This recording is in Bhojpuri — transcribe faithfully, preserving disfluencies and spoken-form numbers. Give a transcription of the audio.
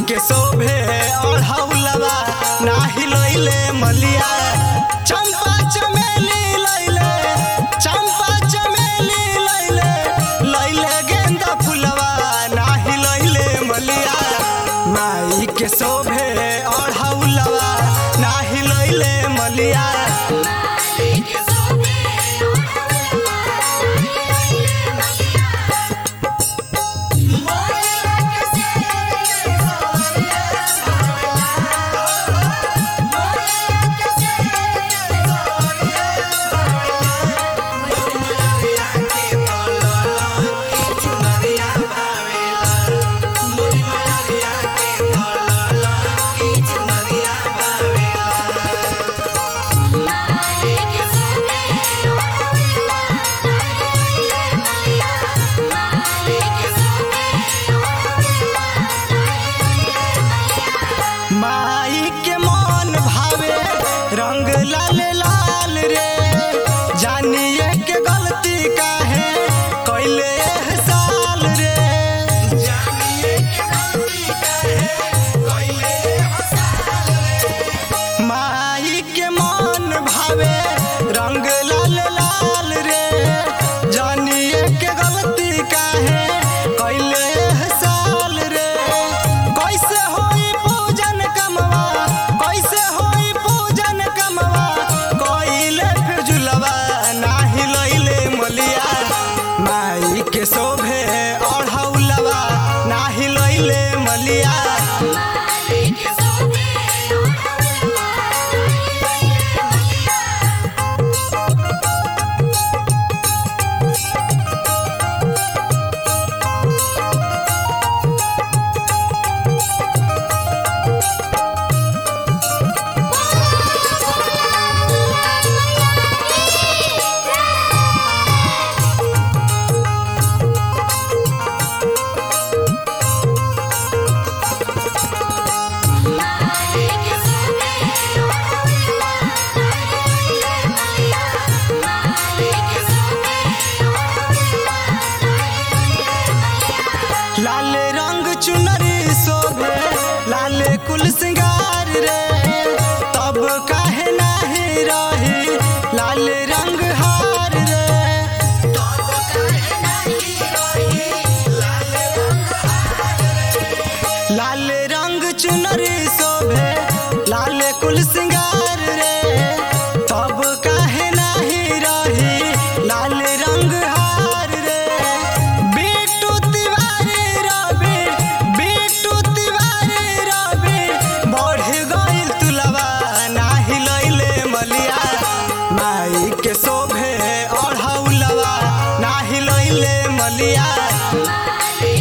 के शोभे अढ़ौलवा नाही लैले मलिया चंपा चमेली लैले चंपा चमेली लैले लैले गेंदा फुलवा नाही लैले मलिया माई के शोभे अढ़ौलवा नाही लैले मलिया माई के मन भावे रंग लाल लाल रे जानिए के गलती काहे कैले साल रे जानिए के गलती काहे कैले साल रे माई के मन भावे रंग लाल लाल रे जानिए के गलती काहे कैले साल रे कैसे होई पूजन कमवा कैसे होई पूजन कमवा कोइले फिर झुलवा नाही लैले मलिया माई के शोभे अढ़ौलवा नाही लैले मलिया लाल रंग चुनरी शोभे लाल कुल सिंगार रे तब काहे नाही रही लाल रंग हार रे तब काहे नाही रही लाल रंग हार रे लाल रंग चुनरी शोभे लाल कुल सिंगार रे तब काहे नाही रही लाल रंग हार रे बिट्टू तिवारी रवि बिट्टू तिवारी रवि बढ़ गइल तुलवा नाही लैले मलिया माई के शोभे अढ़ौलवा नाही लैले मलिया।